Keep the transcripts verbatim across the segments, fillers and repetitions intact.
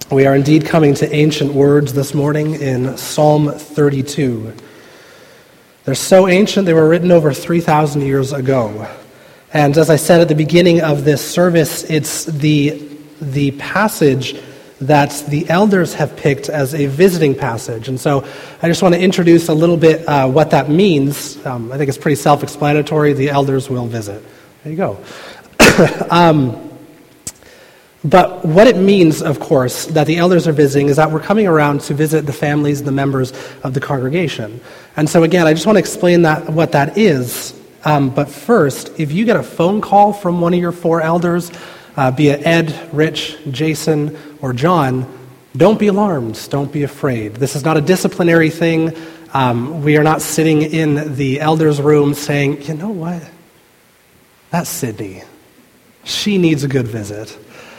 We are indeed coming to ancient words this morning in Psalm thirty-two. They're so ancient, they were written over three thousand years ago. And as I said at the beginning of this service, it's the, the passage that the elders have picked as a visiting passage. And so I just want to introduce a little bit uh, what that means. Um, I think it's pretty self-explanatory. The elders will visit. There you go. um, But what it means, of course, that the elders are visiting is that we're coming around to visit the families, the members of the congregation. And so again, I just want to explain that what that is. Um, but first, if you get a phone call from one of your four elders, uh, be it Ed, Rich, Jason, or John, don't be alarmed. Don't be afraid. This is not a disciplinary thing. Um, we are not sitting in the elders' room saying, you know what? That's Sydney. She needs a good visit.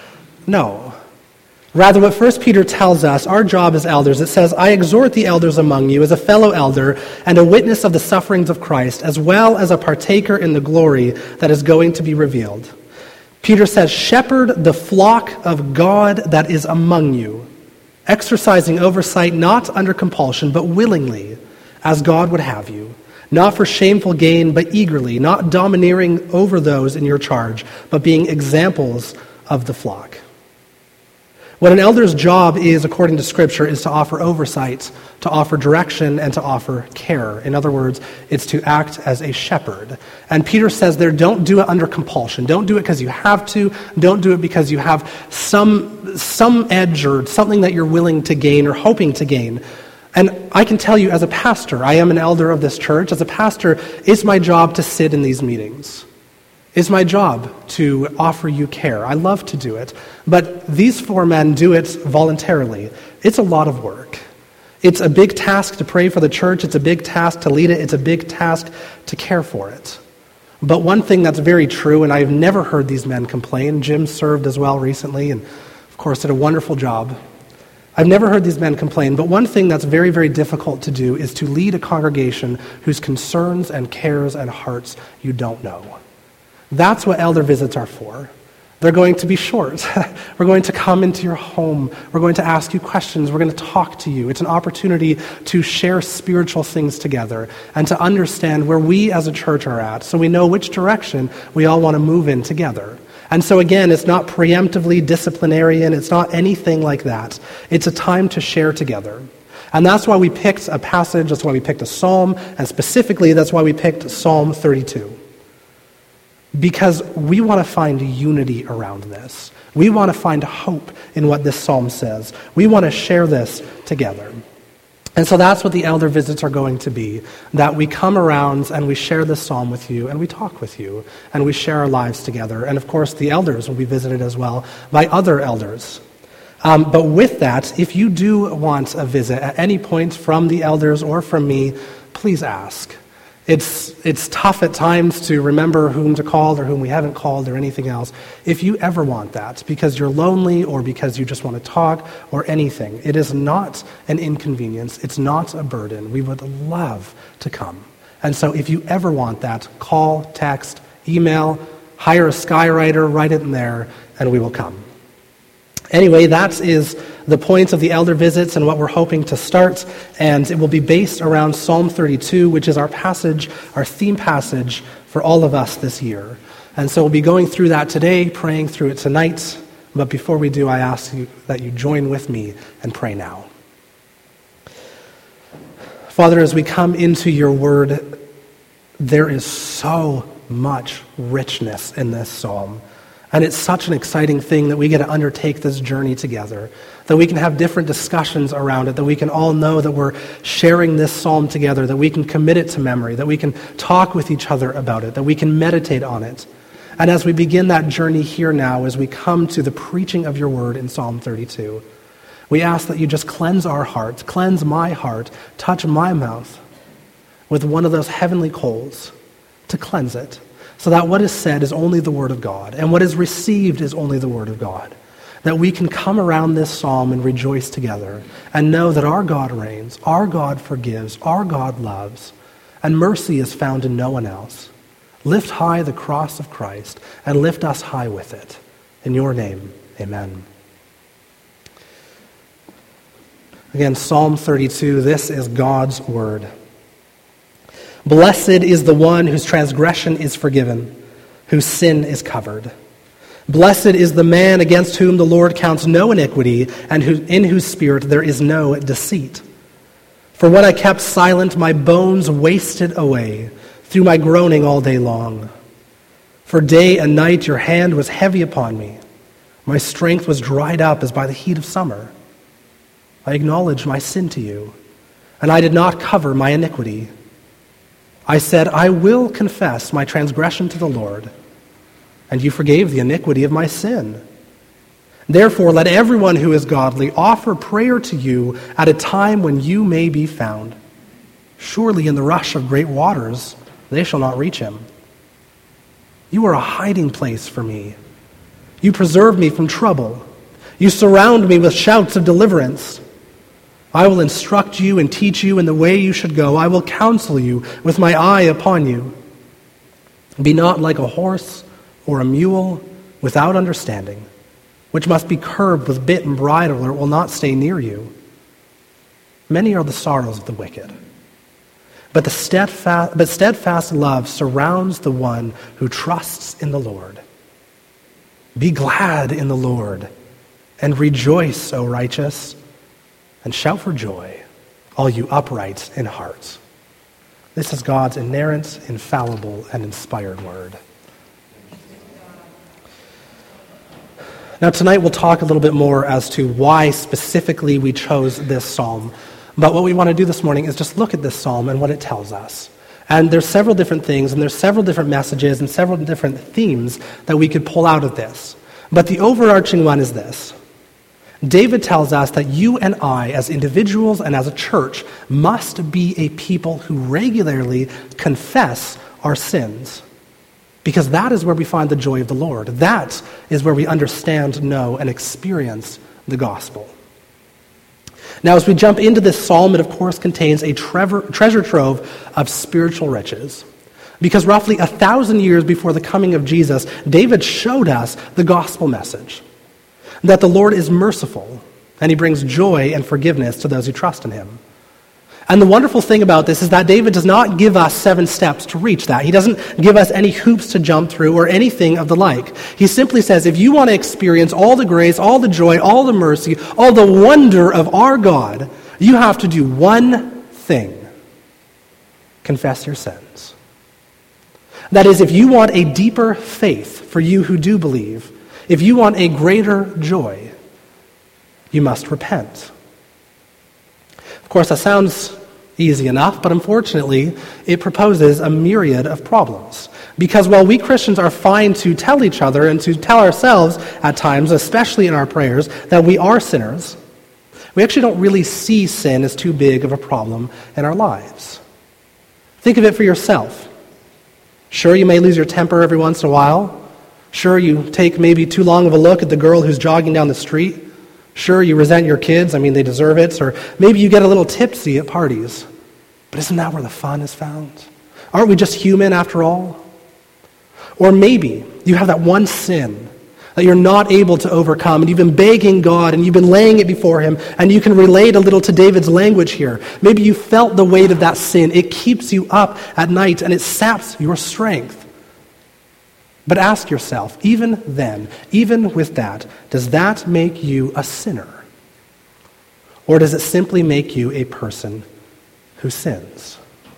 No. Rather, what First Peter tells us, our job as elders, it says, I exhort the elders among you as a fellow elder and a witness of the sufferings of Christ, as well as a partaker in the glory that is going to be revealed. Peter says, shepherd the flock of God that is among you, exercising oversight not under compulsion, but willingly, as God would have you, not for shameful gain, but eagerly, not domineering over those in your charge, but being examples of the flock. What an elder's job is, according to Scripture, is to offer oversight, to offer direction, and to offer care. In other words, it's to act as a shepherd. And Peter says there, don't do it under compulsion. Don't do it because you have to. Don't do it because you have some, some edge or something that you're willing to gain or hoping to gain. And I can tell you as a pastor, I am an elder of this church. As a pastor, it's my job to sit in these meetings. It's my job to offer you care. I love to do it. But these four men do it voluntarily. It's a lot of work. It's a big task to pray for the church. It's a big task to lead it. It's a big task to care for it. But one thing that's very true, and I've never heard these men complain. Jim served as well recently and, of course, did a wonderful job. I've never heard these men complain, but one thing that's very, very difficult to do is to lead a congregation whose concerns and cares and hearts you don't know. That's what elder visits are for. They're going to be short. We're going to come into your home. We're going to ask you questions. We're going to talk to you. It's an opportunity to share spiritual things together and to understand where we as a church are at so we know which direction we all want to move in together. And so again, it's not preemptively disciplinarian. It's not anything like that. It's a time to share together. And that's why we picked a passage. That's why we picked a psalm. And specifically, that's why we picked Psalm thirty-two. Because we want to find unity around this. We want to find hope in what this psalm says. We want to share this together. And so that's what the elder visits are going to be, that we come around and we share this psalm with you and we talk with you and we share our lives together. And of course, the elders will be visited as well by other elders. Um, but with that, if you do want a visit at any point from the elders or from me, please ask. It's it's tough at times to remember whom to call or whom we haven't called or anything else. If you ever want that, because you're lonely or because you just want to talk or anything, it is not an inconvenience. It's not a burden. We would love to come. And so if you ever want that, call, text, email, hire a skywriter, write it in there, and we will come. Anyway, that is the point of the elder visits and what we're hoping to start, and it will be based around Psalm thirty-two, which is our passage, our theme passage for all of us this year. And so we'll be going through that today, praying through it tonight, but before we do, I ask you that you join with me and pray now. Father, as we come into your word, there is so much richness in this psalm. And it's such an exciting thing that we get to undertake this journey together, that we can have different discussions around it, that we can all know that we're sharing this psalm together, that we can commit it to memory, that we can talk with each other about it, that we can meditate on it. And as we begin that journey here now, as we come to the preaching of your word in Psalm thirty-two, we ask that you just cleanse our hearts, cleanse my heart, touch my mouth with one of those heavenly coals to cleanse it. So that what is said is only the word of God, and what is received is only the word of God. That we can come around this psalm and rejoice together and know that our God reigns, our God forgives, our God loves, and mercy is found in no one else. Lift high the cross of Christ and lift us high with it. In your name, amen. Again, Psalm thirty-two, this is God's word. Blessed is the one whose transgression is forgiven, whose sin is covered. Blessed is the man against whom the Lord counts no iniquity, and who, in whose spirit there is no deceit. For when I kept silent, my bones wasted away through my groaning all day long. For day and night your hand was heavy upon me. My strength was dried up as by the heat of summer. I acknowledged my sin to you, and I did not cover my iniquity. I said, I will confess my transgression to the Lord, and you forgave the iniquity of my sin. Therefore, let everyone who is godly offer prayer to you at a time when you may be found. Surely in the rush of great waters they shall not reach him. You are a hiding place for me. You preserve me from trouble. You surround me with shouts of deliverance. I will instruct you and teach you in the way you should go. I will counsel you with my eye upon you. Be not like a horse or a mule without understanding, which must be curbed with bit and bridle, or it will not stay near you. Many are the sorrows of the wicked, but the steadfast, but steadfast love surrounds the one who trusts in the Lord. Be glad in the Lord, and rejoice, O righteous, and shout for joy, all you upright in heart. This is God's inerrant, infallible, and inspired word. Now tonight we'll talk a little bit more as to why specifically we chose this psalm. But what we want to do this morning is just look at this psalm and what it tells us. And there's several different things, and there's several different messages and several different themes that we could pull out of this. But the overarching one is this. David tells us that you and I, as individuals and as a church, must be a people who regularly confess our sins. Because that is where we find the joy of the Lord. That is where we understand, know, and experience the gospel. Now, as we jump into this psalm, it of course contains a treasure trove of spiritual riches. Because roughly a thousand years before the coming of Jesus, David showed us the gospel message. That the Lord is merciful, and he brings joy and forgiveness to those who trust in him. And the wonderful thing about this is that David does not give us seven steps to reach that. He doesn't give us any hoops to jump through or anything of the like. He simply says, if you want to experience all the grace, all the joy, all the mercy, all the wonder of our God, you have to do one thing. Confess your sins. That is, if you want a deeper faith for you who do believe, if you want a greater joy, you must repent. Of course, that sounds easy enough, but unfortunately, it proposes a myriad of problems. Because while we Christians are fine to tell each other and to tell ourselves at times, especially in our prayers, that we are sinners, we actually don't really see sin as too big of a problem in our lives. Think of it for yourself. Sure, you may lose your temper every once in a while. Sure, you take maybe too long of a look at the girl who's jogging down the street. Sure, you resent your kids. I mean, they deserve it. Or maybe you get a little tipsy at parties. But isn't that where the fun is found? Aren't we just human after all? Or maybe you have that one sin that you're not able to overcome, and you've been begging God, and you've been laying it before him, and you can relate a little to David's language here. Maybe you felt the weight of that sin. It keeps you up at night, and it saps your strength. But ask yourself, even then, even with that, does that make you a sinner? Or does it simply make you a person who sins?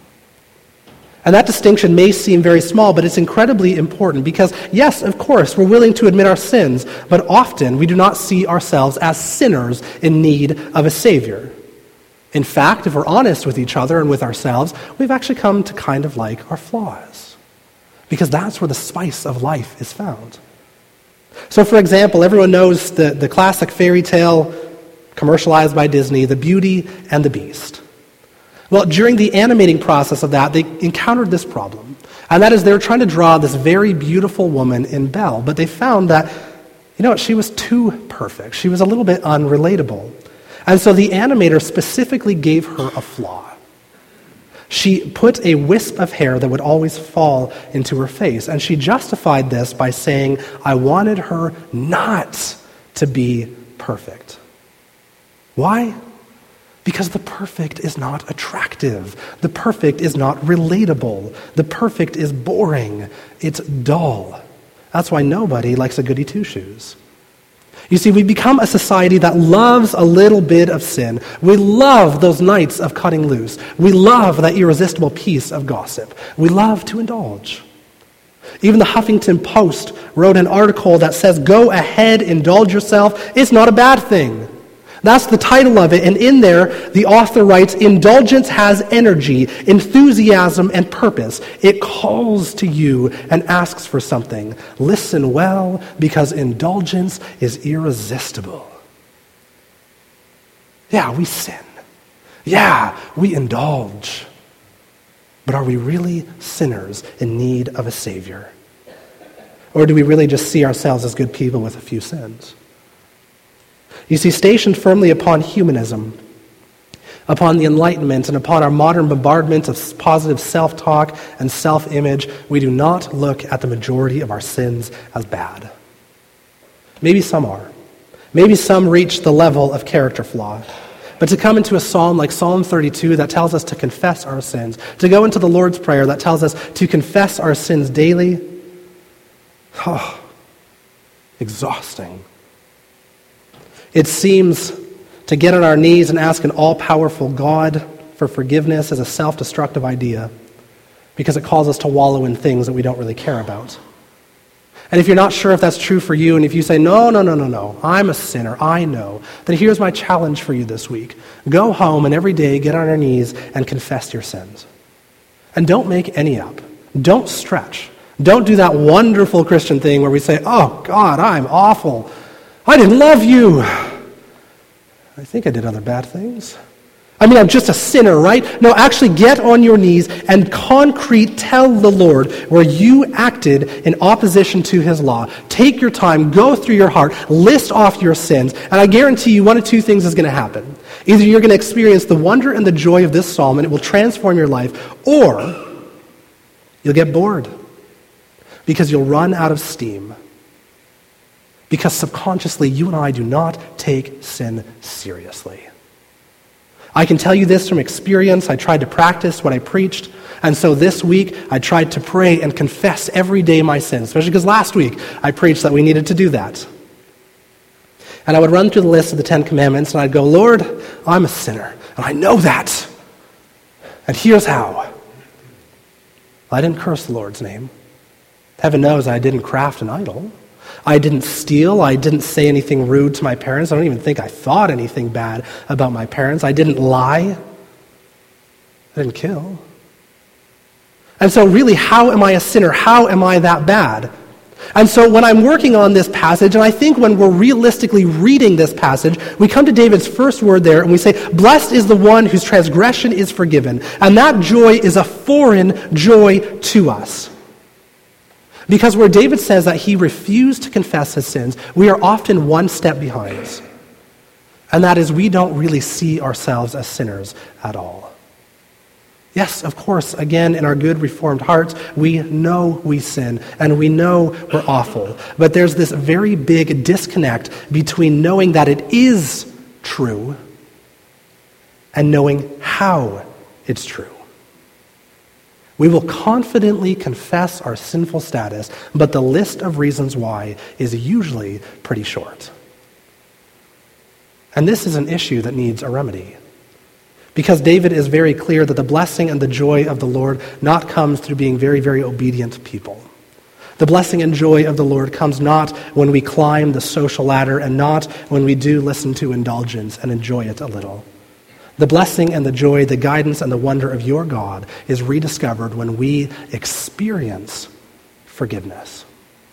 And that distinction may seem very small, but it's incredibly important because, yes, of course, we're willing to admit our sins, but often we do not see ourselves as sinners in need of a Savior. In fact, if we're honest with each other and with ourselves, we've actually come to kind of like our flaws, because that's where the spice of life is found. So, for example, everyone knows the, the classic fairy tale commercialized by Disney, The Beauty and the Beast. Well, during the animating process of that, they encountered this problem. And that is they were trying to draw this very beautiful woman in Belle, but they found that, you know what, she was too perfect. She was a little bit unrelatable. And so the animator specifically gave her a flaw. She put a wisp of hair that would always fall into her face, and she justified this by saying, I wanted her not to be perfect. Why? Because the perfect is not attractive. The perfect is not relatable. The perfect is boring. It's dull. That's why nobody likes a goody two-shoes. You see, we become a society that loves a little bit of sin. We love those nights of cutting loose. We love that irresistible piece of gossip. We love to indulge. Even the Huffington Post wrote an article that says, "Go ahead, indulge yourself. It's not a bad thing." That's the title of it, and in there, the author writes, "Indulgence has energy, enthusiasm, and purpose. It calls to you and asks for something. Listen well, because indulgence is irresistible." Yeah, we sin. Yeah, we indulge. But are we really sinners in need of a Savior? Or do we really just see ourselves as good people with a few sins? You see, stationed firmly upon humanism, upon the Enlightenment, and upon our modern bombardment of positive self-talk and self-image, we do not look at the majority of our sins as bad. Maybe some are. Maybe some reach the level of character flaw. But to come into a psalm like Psalm thirty-two that tells us to confess our sins, to go into the Lord's Prayer that tells us to confess our sins daily, oh, exhausting. It seems to get on our knees and ask an all-powerful God for forgiveness is a self-destructive idea because it calls us to wallow in things that we don't really care about. And if you're not sure if that's true for you, and if you say, no, no, no, no, no, I'm a sinner, I know, then here's my challenge for you this week. Go home and every day get on your knees and confess your sins. And don't make any up. Don't stretch. Don't do that wonderful Christian thing where we say, oh, God, I'm awful. I didn't love you. I think I did other bad things. I mean, I'm just a sinner, right? No, actually get on your knees and concrete tell the Lord where you acted in opposition to his law. Take your time, go through your heart, list off your sins, and I guarantee you one of two things is going to happen. Either you're going to experience the wonder and the joy of this psalm and it will transform your life, or you'll get bored because you'll run out of steam. Because subconsciously, you and I do not take sin seriously. I can tell you this from experience. I tried to practice what I preached. And so this week, I tried to pray and confess every day my sins, especially because last week I preached that we needed to do that. And I would run through the list of the Ten Commandments, and I'd go, Lord, I'm a sinner, and I know that. And here's how. I didn't curse the Lord's name. Heaven knows I didn't craft an idol. I didn't steal. I didn't say anything rude to my parents. I don't even think I thought anything bad about my parents. I didn't lie. I didn't kill. And so really, how am I a sinner? How am I that bad? And so when I'm working on this passage, and I think when we're realistically reading this passage, we come to David's first word there, and we say, blessed is the one whose transgression is forgiven. And that joy is a foreign joy to us. Because where David says that he refused to confess his sins, we are often one step behind. And that is, we don't really see ourselves as sinners at all. Yes, of course, again, in our good Reformed hearts, we know we sin, and we know we're awful. But there's this very big disconnect between knowing that it is true and knowing how it's true. We will confidently confess our sinful status, but the list of reasons why is usually pretty short. And this is an issue that needs a remedy. Because David is very clear that the blessing and the joy of the Lord not comes through being very, very obedient people. The blessing and joy of the Lord comes not when we climb the social ladder and not when we do listen to indulgence and enjoy it a little. The blessing and the joy, the guidance and the wonder of your God is rediscovered when we experience forgiveness.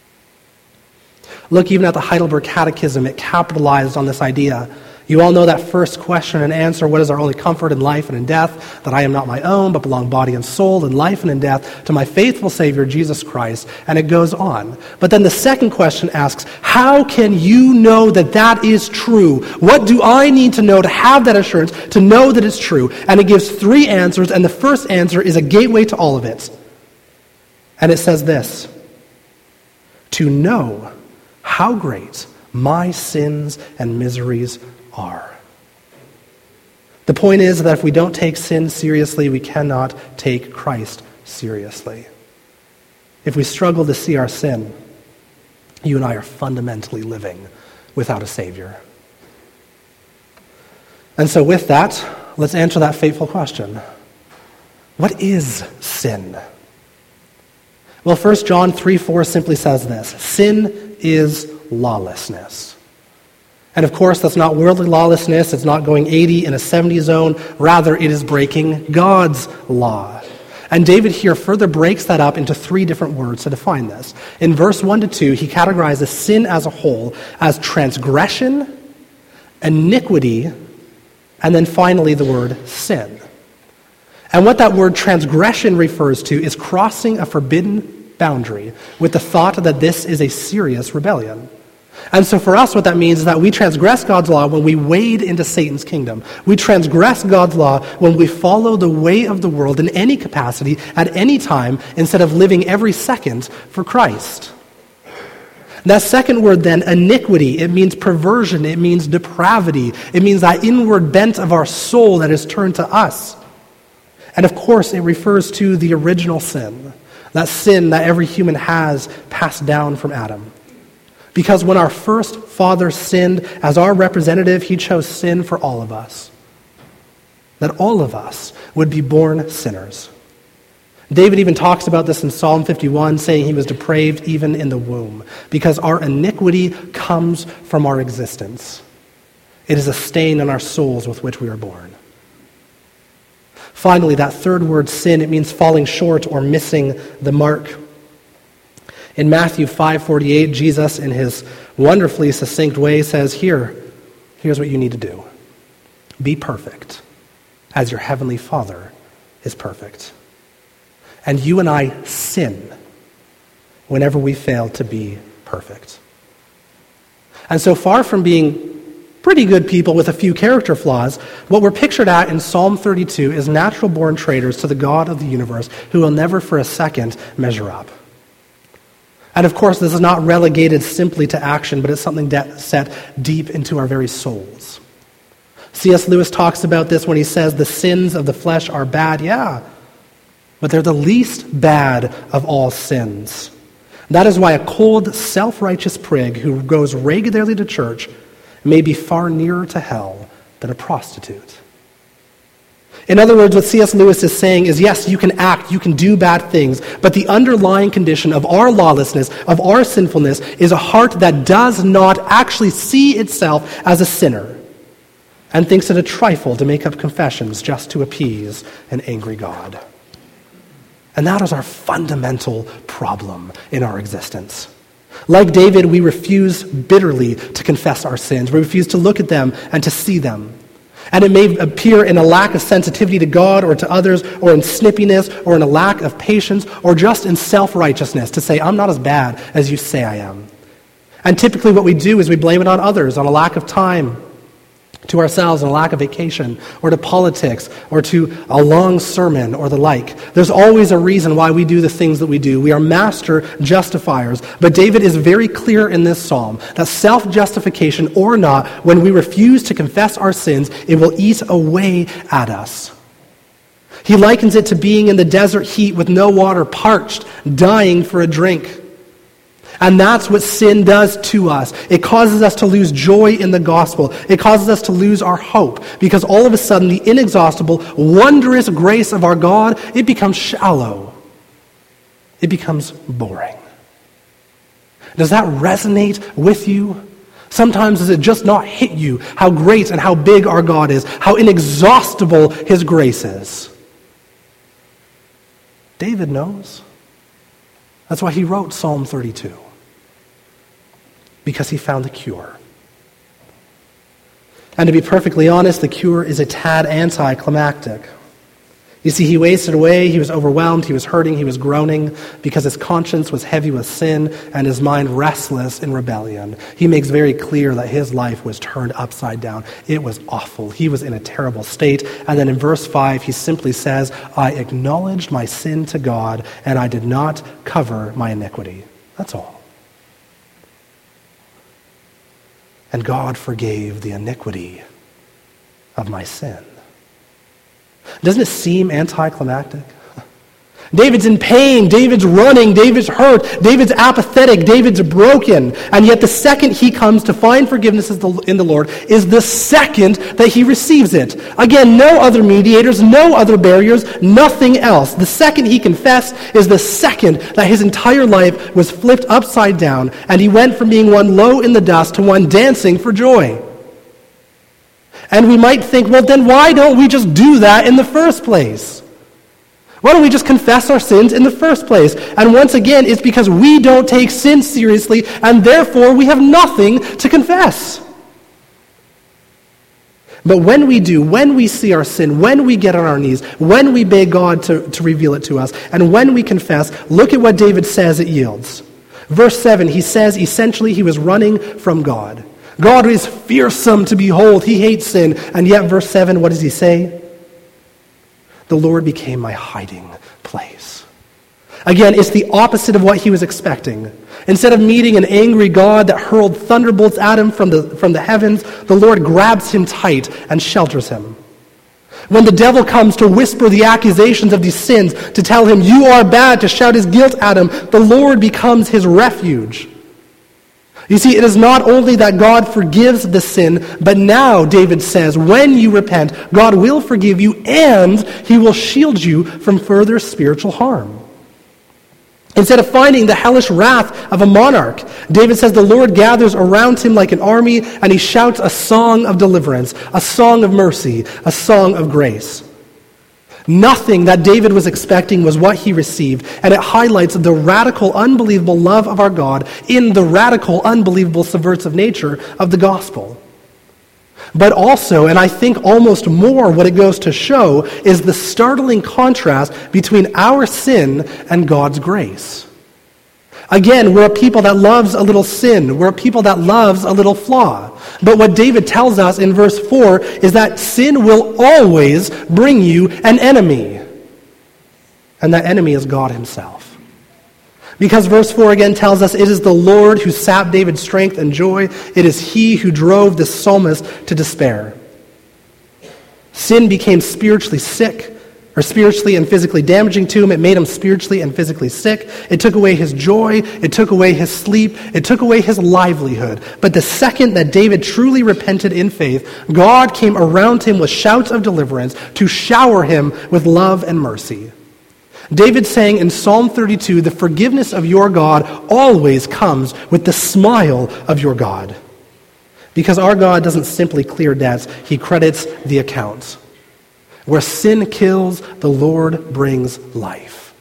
Look even at the Heidelberg Catechism. It capitalized on this idea. You all know that first question and answer, what is our only comfort in life and in death? That I am not my own, but belong body and soul in life and in death to my faithful Savior, Jesus Christ. And it goes on. But then the second question asks, how can you know that that is true? What do I need to know to have that assurance, to know that it's true? And it gives three answers, and the first answer is a gateway to all of it. And it says this, to know how great my sins and miseries are. The point is that if we don't take sin seriously, we cannot take Christ seriously. If we struggle to see our sin, you and I are fundamentally living without a Savior. And so with that, let's answer that fateful question. What is sin? Well, First John three four simply says this: sin is lawlessness. And of course, that's not worldly lawlessness. It's not going eighty in a seventy zone. Rather, it is breaking God's law. And David here further breaks that up into three different words to define this. In verse one to two, he categorizes sin as a whole as transgression, iniquity, and then finally the word sin. And what that word transgression refers to is crossing a forbidden boundary with the thought that this is a serious rebellion. And so for us, what that means is that we transgress God's law when we wade into Satan's kingdom. We transgress God's law when we follow the way of the world in any capacity, at any time, instead of living every second for Christ. That second word then, iniquity, it means perversion, it means depravity, it means that inward bent of our soul that is turned to us. And of course, it refers to the original sin, that sin that every human has passed down from Adam. Because when our first father sinned, as our representative, he chose sin for all of us. That all of us would be born sinners. David even talks about this in Psalm fifty-one, saying he was depraved even in the womb, because our iniquity comes from our existence. It is a stain on our souls with which we are born. Finally, that third word, sin, it means falling short or missing the mark. In Matthew five forty-eight, Jesus, in his wonderfully succinct way, says, Here, here's what you need to do. Be perfect, as your heavenly Father is perfect. And you and I sin whenever we fail to be perfect. And so far from being pretty good people with a few character flaws, what we're pictured at in Psalm thirty-two is natural-born traitors to the God of the universe who will never for a second measure up. And of course, this is not relegated simply to action, but it's something de- set deep into our very souls. C S Lewis talks about this when he says the sins of the flesh are bad, yeah, but they're the least bad of all sins. That is why a cold, self-righteous prig who goes regularly to church may be far nearer to hell than a prostitute. In other words, what C S Lewis is saying is, yes, you can act, you can do bad things, but the underlying condition of our lawlessness, of our sinfulness, is a heart that does not actually see itself as a sinner and thinks it a trifle to make up confessions just to appease an angry God. And that is our fundamental problem in our existence. Like David, we refuse bitterly to confess our sins. We refuse to look at them and to see them. And it may appear in a lack of sensitivity to God or to others, or in snippiness, or in a lack of patience, or just in self-righteousness to say, I'm not as bad as you say I am. And typically what we do is we blame it on others, on a lack of time, to ourselves, on a lack of vacation, or to politics, or to a long sermon, or the like. There's always a reason why we do the things that we do. We are master justifiers. But David is very clear in this psalm that self-justification or not, when we refuse to confess our sins, it will eat away at us. He likens it to being in the desert heat with no water, parched, dying for a drink. And that's what sin does to us. It causes us to lose joy in the gospel. It causes us to lose our hope, because all of a sudden the inexhaustible, wondrous grace of our God, it becomes shallow. It becomes boring. Does that resonate with you? Sometimes does it just not hit you how great and how big our God is, how inexhaustible his grace is? David knows. That's why he wrote Psalm thirty-two. Because he found the cure. And to be perfectly honest, the cure is a tad anticlimactic. You see, he wasted away, he was overwhelmed, he was hurting, he was groaning, because his conscience was heavy with sin and his mind restless in rebellion. He makes very clear that his life was turned upside down. It was awful. He was in a terrible state. And then in verse five, he simply says, I acknowledged my sin to God, and I did not cover my iniquity. That's all. And God forgave the iniquity of my sin. Doesn't it seem anticlimactic? David's in pain, David's running, David's hurt, David's apathetic, David's broken, and yet the second he comes to find forgiveness in the Lord is the second that he receives it. Again, no other mediators, no other barriers, nothing else. The second he confessed is the second that his entire life was flipped upside down, and he went from being one low in the dust to one dancing for joy. And we might think, well, then why don't we just do that in the first place? Why don't we just confess our sins in the first place? And once again, it's because we don't take sin seriously, and therefore we have nothing to confess. But when we do, when we see our sin, when we get on our knees, when we beg God to, to reveal it to us, and when we confess, look at what David says it yields. Verse seven, he says essentially he was running from God. God is fearsome to behold. He hates sin. And yet, verse seven, what does he say? The Lord became my hiding place. Again, it's the opposite of what he was expecting. Instead of meeting an angry God that hurled thunderbolts at him from the, from the heavens, the Lord grabs him tight and shelters him. When the devil comes to whisper the accusations of these sins, to tell him, you are bad, to shout his guilt at him, the Lord becomes his refuge. You see, it is not only that God forgives the sin, but now, David says, when you repent, God will forgive you and he will shield you from further spiritual harm. Instead of finding the hellish wrath of a monarch, David says the Lord gathers around him like an army and he shouts a song of deliverance, a song of mercy, a song of grace. Nothing that David was expecting was what he received, and it highlights the radical, unbelievable love of our God in the radical, unbelievable, subversive nature of the gospel. But also, and I think almost more, what it goes to show is the startling contrast between our sin and God's grace. Again, we're a people that loves a little sin. We're a people that loves a little flaw. But what David tells us in verse four is that sin will always bring you an enemy. And that enemy is God himself. Because verse four again tells us it is the Lord who sapped David's strength and joy. It is he who drove the psalmist to despair. Sin became spiritually sick, or spiritually and physically damaging to him. It made him spiritually and physically sick. It took away his joy. It took away his sleep. It took away his livelihood. But the second that David truly repented in faith, God came around him with shouts of deliverance to shower him with love and mercy. David saying in Psalm thirty-two, the forgiveness of your God always comes with the smile of your God. Because our God doesn't simply clear debts, he credits the accounts. Where sin kills, the Lord brings life.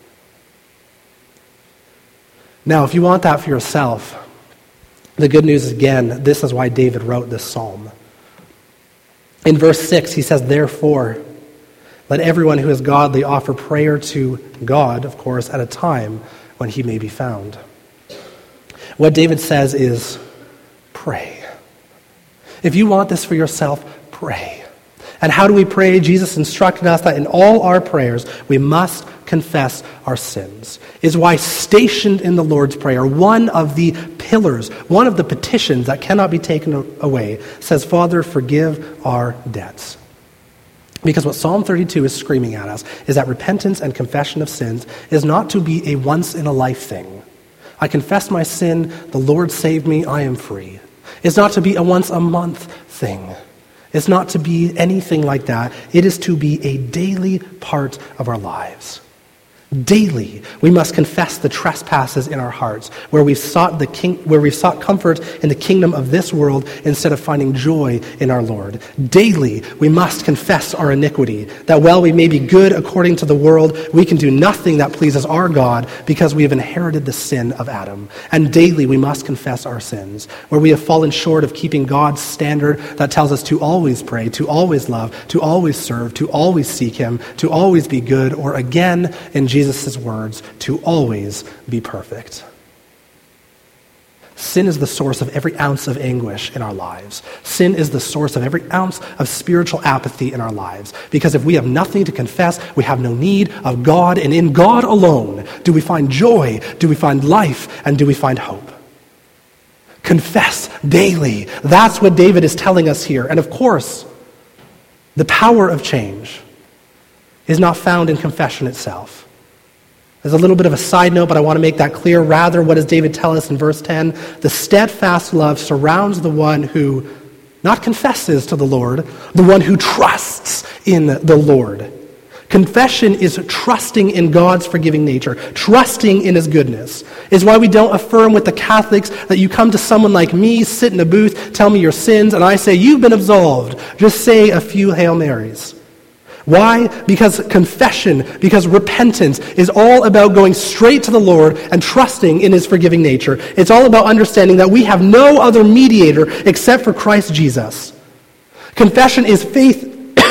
Now, if you want that for yourself, the good news is, again, this is why David wrote this psalm. In verse six, he says, therefore, let everyone who is godly offer prayer to God, of course, at a time when he may be found. What David says is, pray. If you want this for yourself, pray. And how do we pray? Jesus instructed us that in all our prayers, we must confess our sins. Is why stationed in the Lord's Prayer, one of the pillars, one of the petitions that cannot be taken away, says, Father, forgive our debts. Because what Psalm thirty-two is screaming at us is that repentance and confession of sins is not to be a once-in-a-life thing. I confess my sin, the Lord saved me, I am free. It's not to be a once-a-month thing. It's not to be anything like that. It is to be a daily part of our lives. Daily, we must confess the trespasses in our hearts, where we've sought the king, where we've sought comfort in the kingdom of this world instead of finding joy in our Lord. Daily, we must confess our iniquity, that while we may be good according to the world, we can do nothing that pleases our God because we have inherited the sin of Adam. And daily, we must confess our sins, where we have fallen short of keeping God's standard that tells us to always pray, to always love, to always serve, to always seek him, to always be good, or again, in Jesus' Jesus' words, to always be perfect. Sin is the source of every ounce of anguish in our lives. Sin is the source of every ounce of spiritual apathy in our lives. Because if we have nothing to confess, we have no need of God, and in God alone do we find joy, do we find life, and do we find hope. Confess daily. That's what David is telling us here. And of course, the power of change. is not found in confession itself. There's a little bit of a side note, but I want to make that clear. Rather, what does David tell us in verse ten? The steadfast love surrounds the one who not confesses to the Lord, the one who trusts in the Lord. Confession is trusting in God's forgiving nature, trusting in his goodness. Is why we don't affirm with the Catholics that you come to someone like me, sit in a booth, tell me your sins, and I say, you've been absolved. Just say a few Hail Marys. Why? Because confession, because repentance is all about going straight to the Lord and trusting in his forgiving nature. It's all about understanding that we have no other mediator except for Christ Jesus. Confession is faith.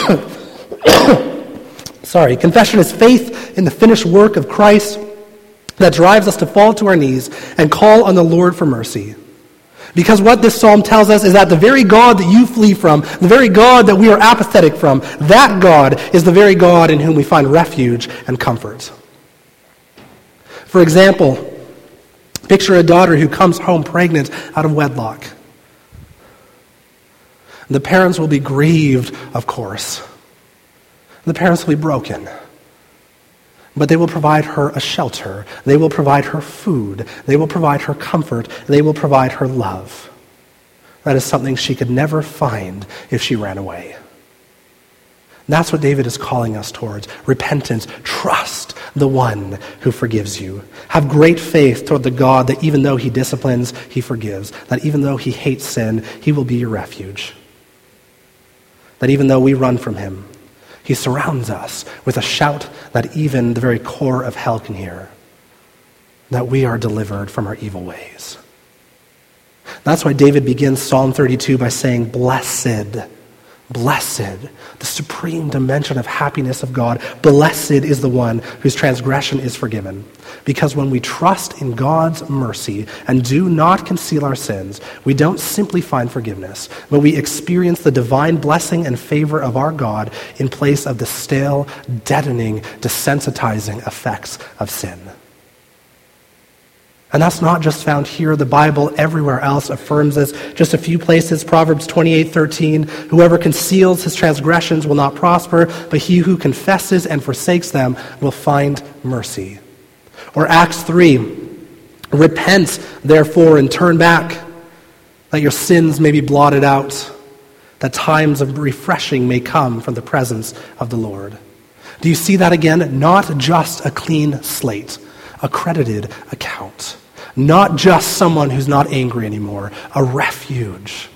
Sorry, confession is faith in the finished work of Christ that drives us to fall to our knees and call on the Lord for mercy. Because what this psalm tells us is that the very God that you flee from, the very God that we are apathetic from, that God is the very God in whom we find refuge and comfort. For example, picture a daughter who comes home pregnant out of wedlock. The parents will be grieved, of course. The parents will be broken. But they will provide her a shelter. They will provide her food. They will provide her comfort. They will provide her love. That is something she could never find if she ran away. That's what David is calling us towards. Repentance. Trust the one who forgives you. Have great faith toward the God that even though he disciplines, he forgives. That even though he hates sin, he will be your refuge. That even though we run from him, he surrounds us with a shout that even the very core of hell can hear, that we are delivered from our evil ways. That's why David begins Psalm thirty-two by saying, blessed, blessed, the supreme dimension of happiness of God. Blessed is the one whose transgression is forgiven. Because when we trust in God's mercy and do not conceal our sins, we don't simply find forgiveness, but we experience the divine blessing and favor of our God in place of the stale, deadening, desensitizing effects of sin. And that's not just found here. The Bible everywhere else affirms this. Just a few places, Proverbs twenty-eight thirteen, whoever conceals his transgressions will not prosper, but he who confesses and forsakes them will find mercy. Or Acts three, repent therefore and turn back, that your sins may be blotted out, that times of refreshing may come from the presence of the Lord. Do you see that again? Not just a clean slate, a credited account. Not just someone who's not angry anymore, a refuge.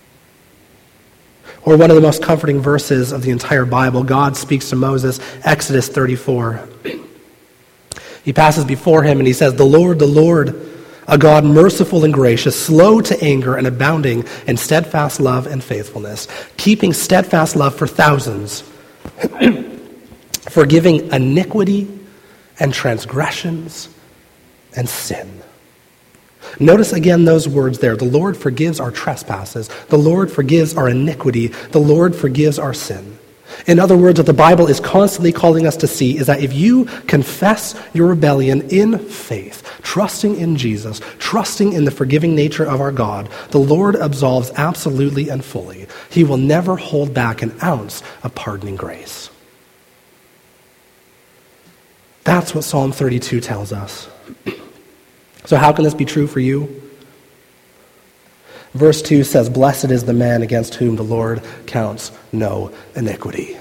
Or one of the most comforting verses of the entire Bible, God speaks to Moses, Exodus thirty-four. He passes before him and he says, the Lord, the Lord, a God merciful and gracious, slow to anger and abounding in steadfast love and faithfulness, keeping steadfast love for thousands, forgiving iniquity and transgressions and sin. Notice again those words there. The Lord forgives our trespasses. The Lord forgives our iniquity. The Lord forgives our sin. In other words, what the Bible is constantly calling us to see is that if you confess your rebellion in faith, trusting in Jesus, trusting in the forgiving nature of our God, the Lord absolves absolutely and fully. He will never hold back an ounce of pardoning grace. That's what Psalm thirty-two tells us. So how can this be true for you? Verse two says, blessed is the man against whom the Lord counts no iniquity.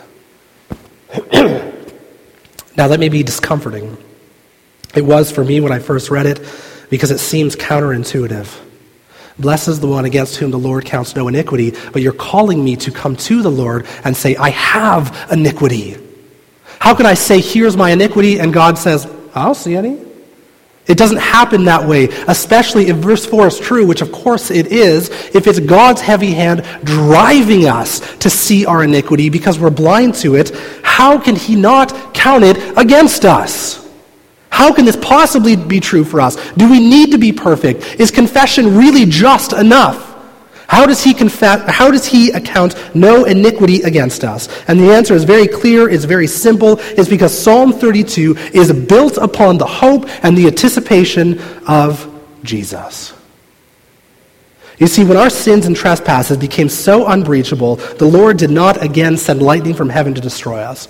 Now that may be discomforting. It was for me when I first read it because it seems counterintuitive. Blessed is the one against whom the Lord counts no iniquity, but you're calling me to come to the Lord and say, I have iniquity. How can I say, here's my iniquity, and God says, I don't see any? It doesn't happen that way, especially if verse four is true, which of course it is, if it's God's heavy hand driving us to see our iniquity because we're blind to it. How can he not count it against us? How can this possibly be true for us? Do we need to be perfect? Is confession really just enough? How does he confess, how does he account no iniquity against us? And the answer is very clear, it's very simple. It's because Psalm thirty-two is built upon the hope and the anticipation of Jesus. You see, when our sins and trespasses became so unbreachable, the Lord did not again send lightning from heaven to destroy us.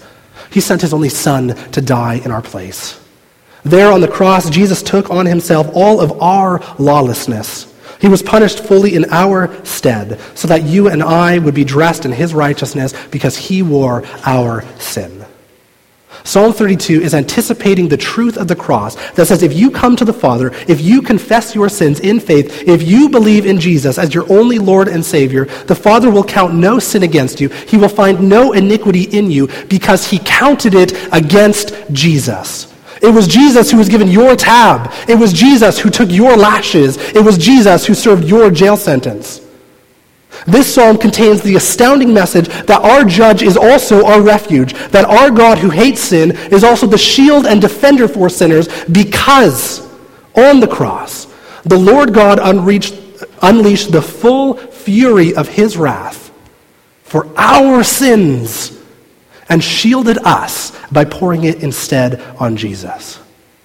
He sent his only Son to die in our place. There on the cross, Jesus took on himself all of our lawlessness. He was punished fully in our stead, so that you and I would be dressed in his righteousness because he wore our sin. Psalm thirty-two is anticipating the truth of the cross that says if you come to the Father, if you confess your sins in faith, if you believe in Jesus as your only Lord and Savior, the Father will count no sin against you. He will find no iniquity in you because he counted it against Jesus. It was Jesus who was given your tab. It was Jesus who took your lashes. It was Jesus who served your jail sentence. This psalm contains the astounding message that our judge is also our refuge, that our God who hates sin is also the shield and defender for sinners because on the cross, the Lord God unreached, unleashed the full fury of his wrath for our sins and shielded us by pouring it instead on Jesus.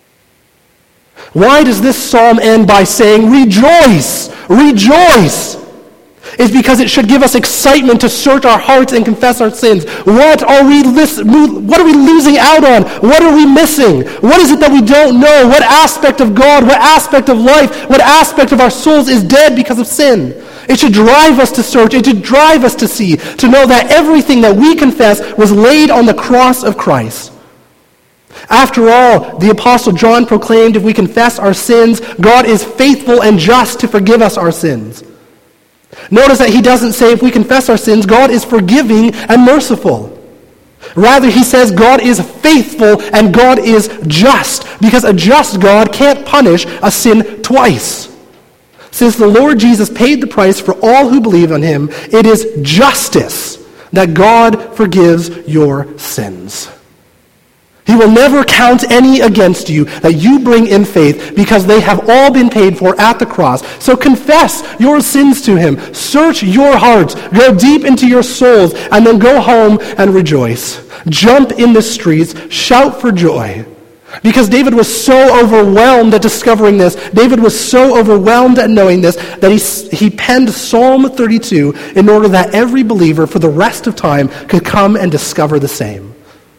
Why does this psalm end by saying, rejoice, rejoice? It's because it should give us excitement to search our hearts and confess our sins. What are we lis- what are we losing out on? What are we missing? What is it that we don't know? What aspect of God, what aspect of life, what aspect of our souls is dead because of sin? It should drive us to search. It should drive us to see, to know that everything that we confess was laid on the cross of Christ. After all, the Apostle John proclaimed, if we confess our sins, God is faithful and just to forgive us our sins. Notice that he doesn't say if we confess our sins, God is forgiving and merciful. Rather, he says God is faithful and God is just, because a just God can't punish a sin twice. Since the Lord Jesus paid the price for all who believe on him, it is justice that God forgives your sins. He will never count any against you that you bring in faith because they have all been paid for at the cross. So confess your sins to him. Search your hearts. Go deep into your souls and then go home and rejoice. Jump in the streets. Shout for joy. Because David was so overwhelmed at discovering this, David was so overwhelmed at knowing this, that he, he penned Psalm thirty-two in order that every believer for the rest of time could come and discover the same.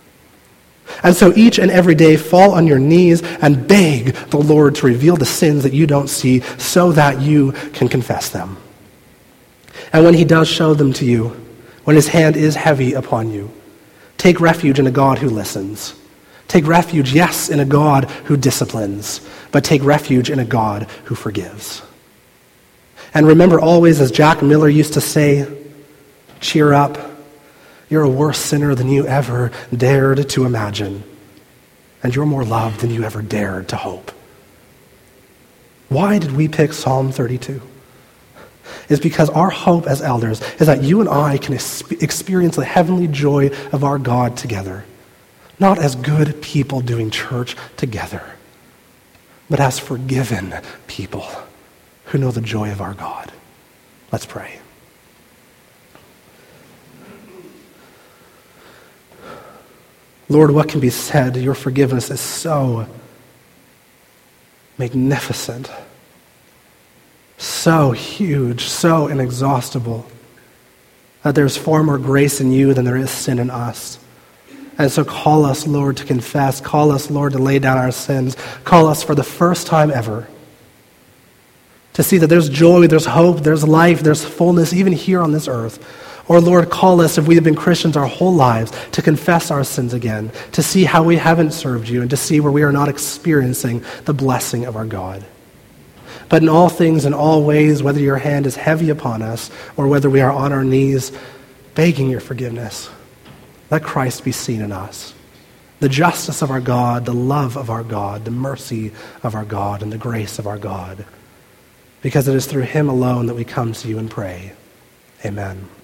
And so each and every day fall on your knees and beg the Lord to reveal the sins that you don't see so that you can confess them. And when he does show them to you, when his hand is heavy upon you, take refuge in a God who listens. Take refuge, yes, in a God who disciplines, but take refuge in a God who forgives. And remember always, as Jack Miller used to say, cheer up. You're a worse sinner than you ever dared to imagine. And you're more loved than you ever dared to hope. Why did we pick Psalm thirty-two? It's because our hope as elders is that you and I can experience the heavenly joy of our God together. Not as good people doing church together, but as forgiven people who know the joy of our God. Let's pray. Lord, what can be said? Your forgiveness is so magnificent, so huge, so inexhaustible, that there's far more grace in you than there is sin in us. And so call us, Lord, to confess. Call us, Lord, to lay down our sins. Call us for the first time ever to see that there's joy, there's hope, there's life, there's fullness, even here on this earth. Or, Lord, call us, if we have been Christians our whole lives, to confess our sins again, to see how we haven't served you, and to see where we are not experiencing the blessing of our God. But in all things, in all ways, whether your hand is heavy upon us, or whether we are on our knees begging your forgiveness, let Christ be seen in us. The justice of our God, the love of our God, the mercy of our God, and the grace of our God. Because it is through him alone that we come to you and pray. Amen.